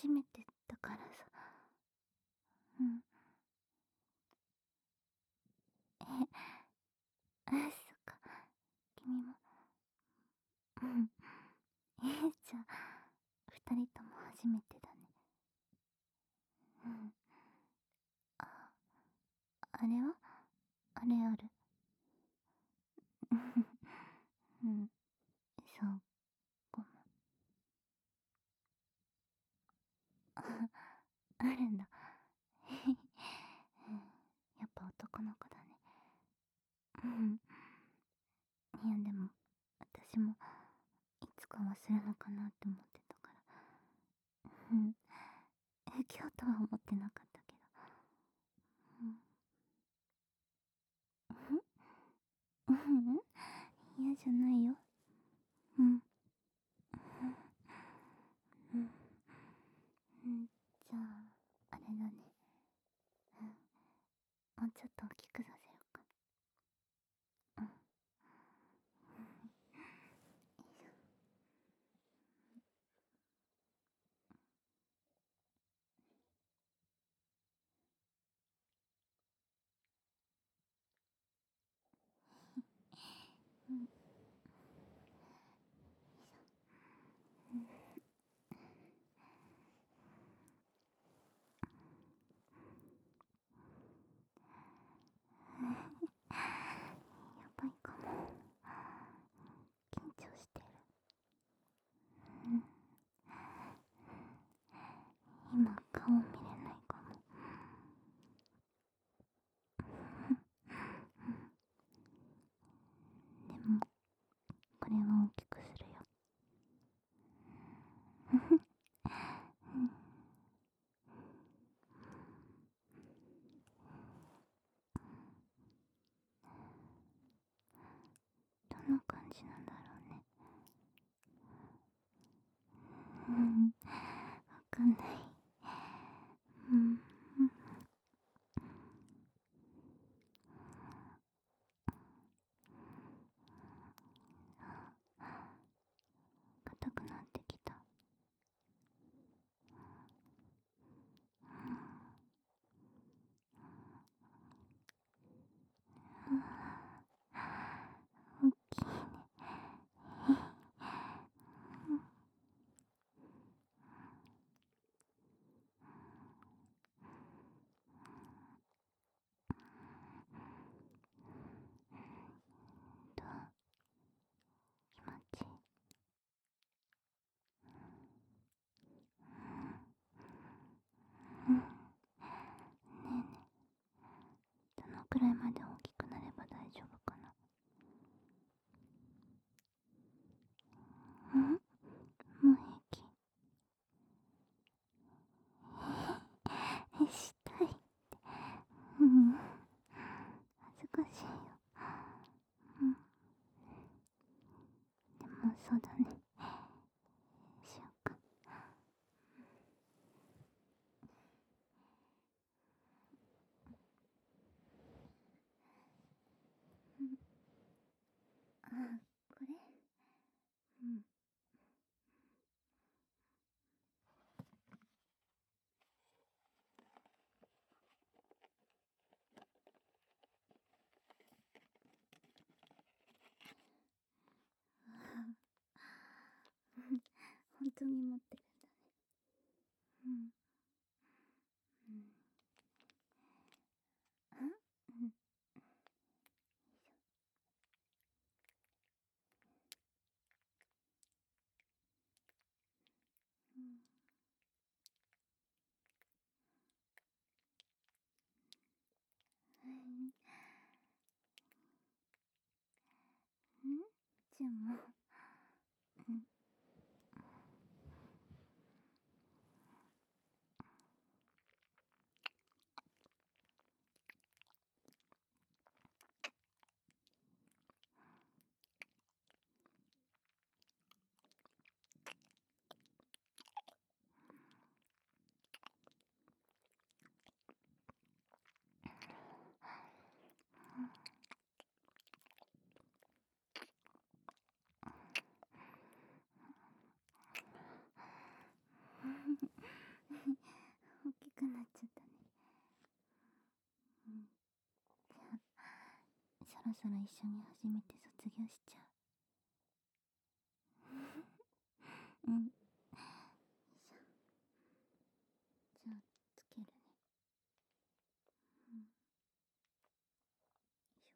初めてだからさ。うん。そっか。君も。うん。じゃあ、二人とも初めてだね。うん。あ、あれはあれある。うん。そう、ごめん。あるんだ。うん、やっぱ男の子だね。うん。いや、でも、私も、いつかはするのかなって思ってたから。うん。今日とは思ってなかったけど。うん。うん。嫌じゃないよ。うん。うん。うん。じゃあ、あれだね。うん。もうちょっと大きくさせようか。うん。うん。やばいかも。緊張してる。うん。今、顔見れないかも。でも、これは大きくするよ。どんな感じなんだろうね。うん。わかんない。うん。硬くなってきた。大きいね。どう？気持ちいい？うん。ねえねえ、どのくらいまで大きくなれば大丈夫かな？うん。もう平気？したい。うん。恥ずかしいよ。うん。でもそうだね。しようか。うん。あ、これ？うん。本当に持ってるんだね。うん。うん。あ、うん。うん。うん。うん。じゃあもう、うん。 ろそろ一緒に始めて卒業しちゃう。うん。よいしょ。じゃあ、つけるね。うん。よいしょ。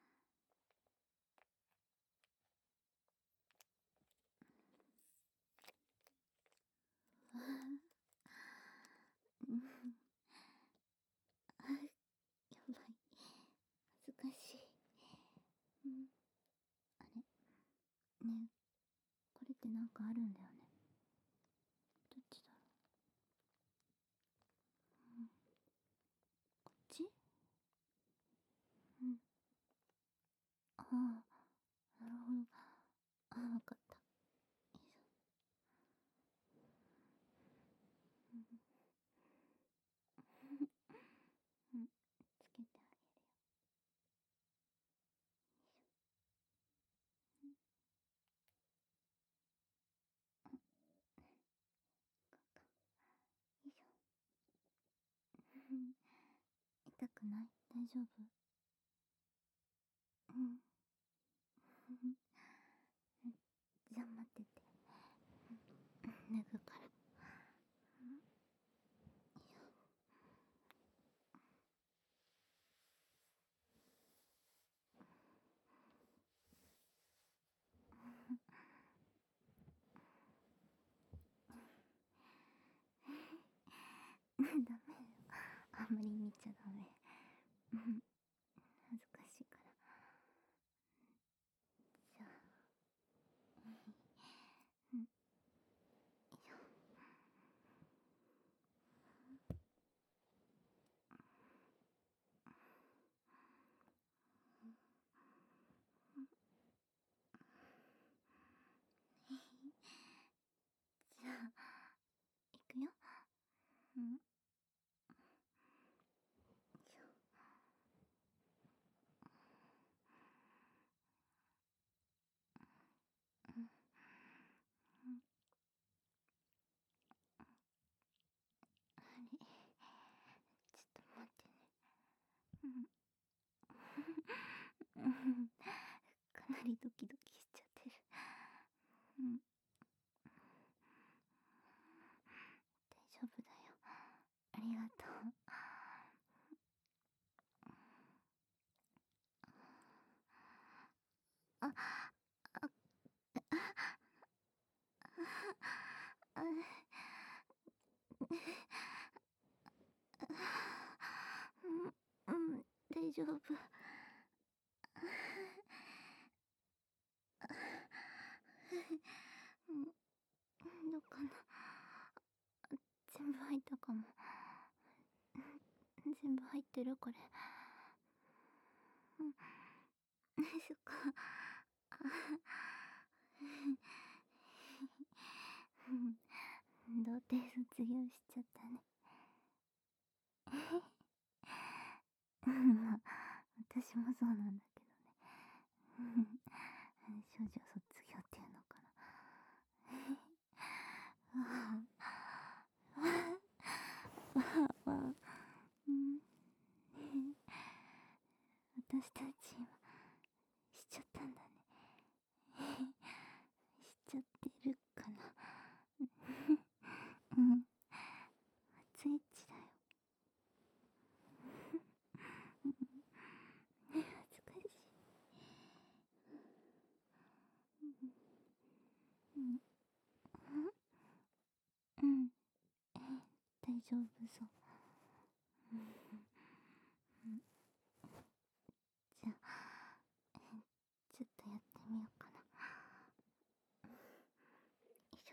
わあ。うん。あ、やばい。恥ずかしい。うん。あれねえ、これってなんかあるんだよね。どっちだろう。うん。こっち。うん。ああ、なるほど。ああ、わかった。よいしょ。うん。うん。つけてあげるよ。よいしょ。うん。あ、こうか。よいしょ。うん。痛くない？大丈夫？うん。うん。じゃあ待ってて。脱ぐから。うん。よいしょ。ダメよ。あんまり見ちゃダメ。うん。恥ずかしいから。じゃあ、うん。よいしょ。じゃあ、いくよ。うん。よいしょ。うん。うん。あれ、ちょっと待ってね。うん。うん。かなりドキドキしちゃってる。うん。大丈夫だよ。ありがとう。あ、あ、あ、うん、うん、大丈夫。うん、どうかな。全部入ったかも。全部入ってるこれ。うん、そっか。あ、童貞卒業しちゃったね。まあ、私もそうなんだけどね。少女卒業っていうのかな。わあ、わあ、わあ、うん、ね、私たち今、しちゃったんだね。しちゃってるかな。うん、初エッチだよ。ね、恥ずかしい。うん、うん、大丈夫そう。うん、じゃあ、ちょっとやってみようかな。よいしょ。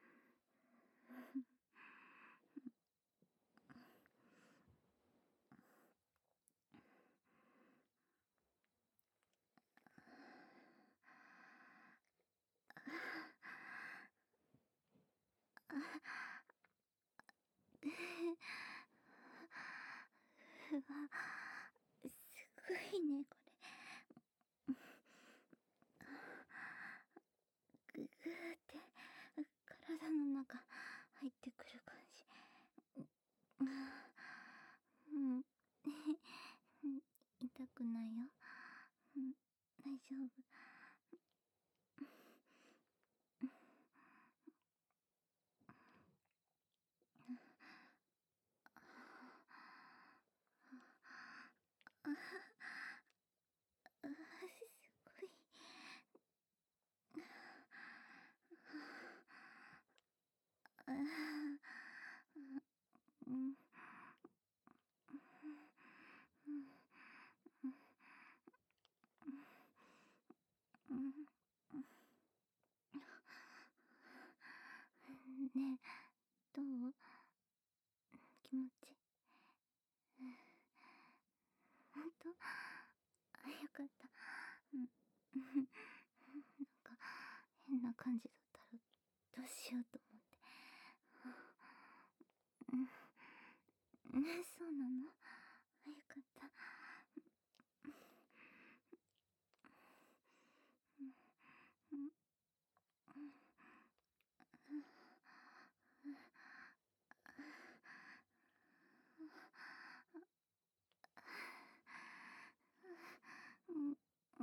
うわ、すごいね、これ。ググーって体の中入ってくる感じ。うん、痛くないよ。うん、 夫。すごい。うん。ねえ、どう？気持ち。ほんと？あ、よかった。うん。なんか、変な感じだったらどうしようと思って。うん。そうなの？あ、よかった。うん。うん。うん。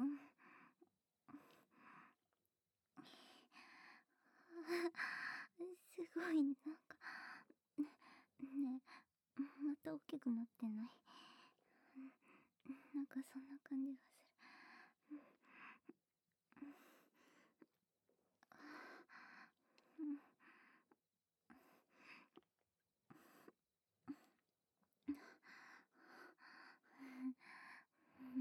すごい、なんか、ねえ、また大きくなってない？なんかそんな感じがする。うん。うん。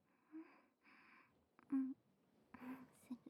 うん。する。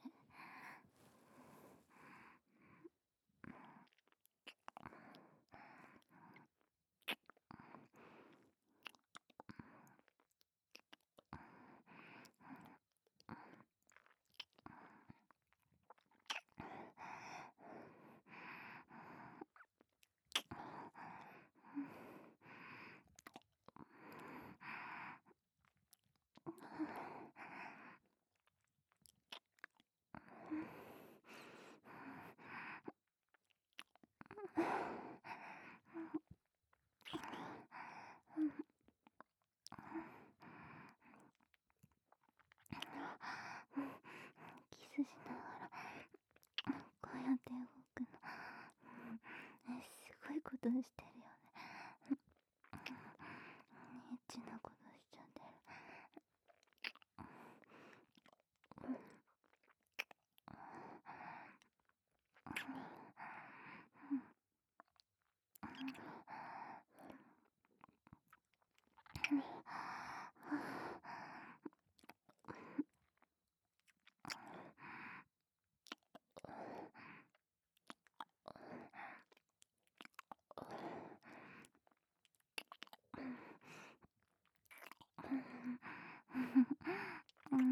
キスしながら、こうやって動くの。すごいことしてるよね。エッチなことしちゃってる。うん。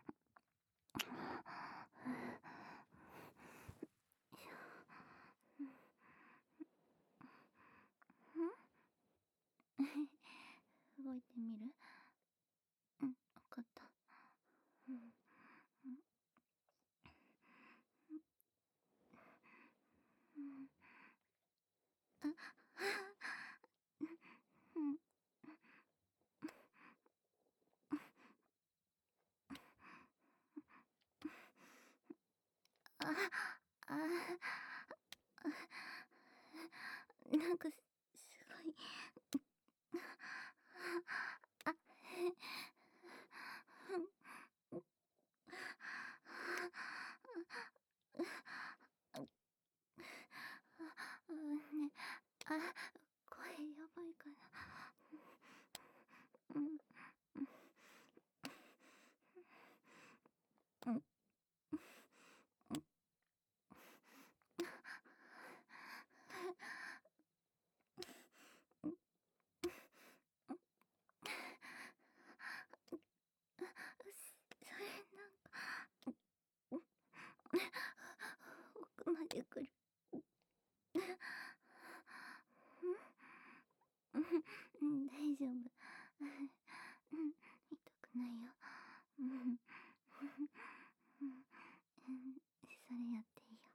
動いてみる？うん、わかった。うん。うん。うん。あ、なんかすごい。あ、ね、あ、声やばいかな。うん。うん。それなんか、奥まで来る。うん、大丈夫。うん、痛くないよ。うん。それやっていいよ。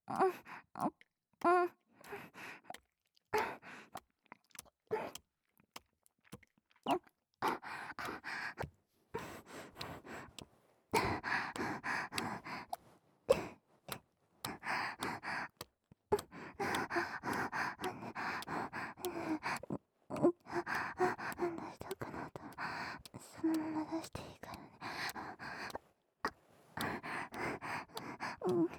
したくなったらそのまま出していいからね。いいよ。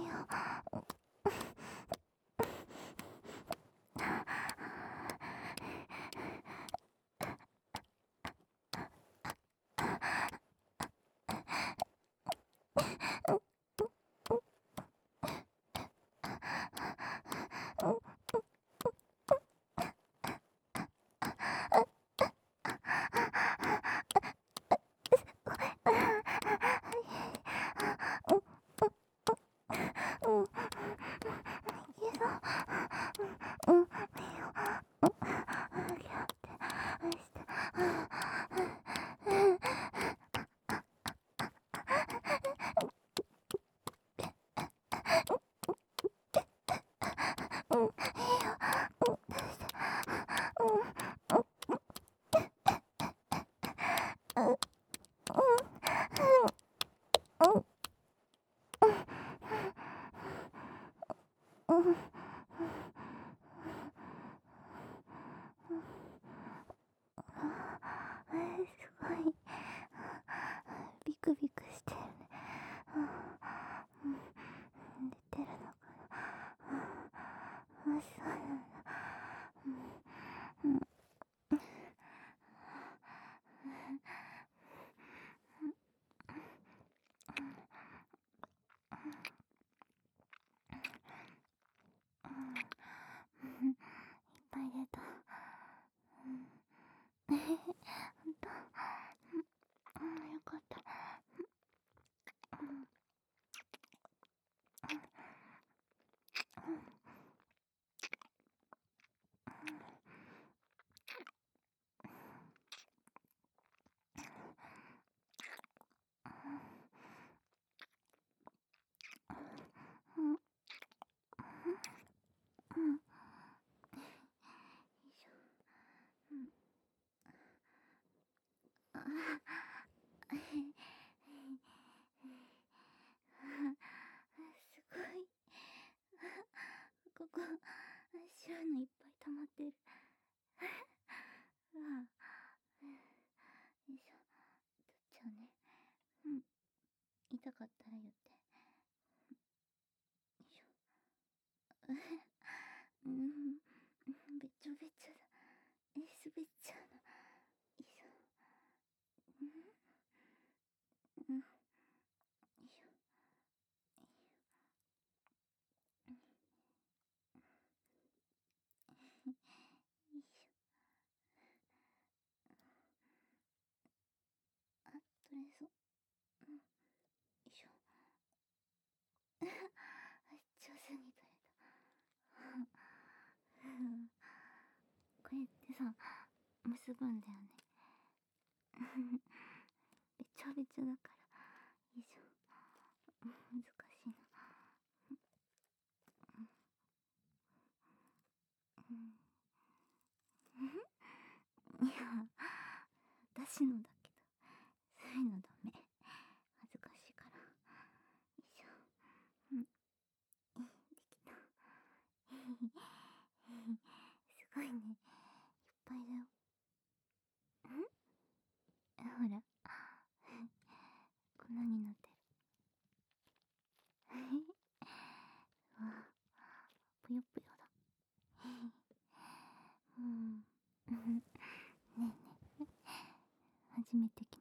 すごいビクビクしてるね。出てるのかな。そうなんだ。いっぱい出た。ほんと。よかった。すごい。ここ白のいっぱい溜まってる。うわ。よいしょ。取っちゃうね。痛かったら言って。よいしょ。べちょべちょだ。滑っちゃうの。よいしょ。よいしょ。よいしょ。あ、取れそう。よいしょ。上手に取れた。これってさ、結ぶんだよね。べちょべちょだから。よいしょ。難しいな。いや、私のだけど、そういうのダメ。恥ずかしいから。よいしょ。できた。すごいね。いっぱいだよ。ほら。こんなになってる。わあ、ぷよぷよだ。ねえねえ。初めて来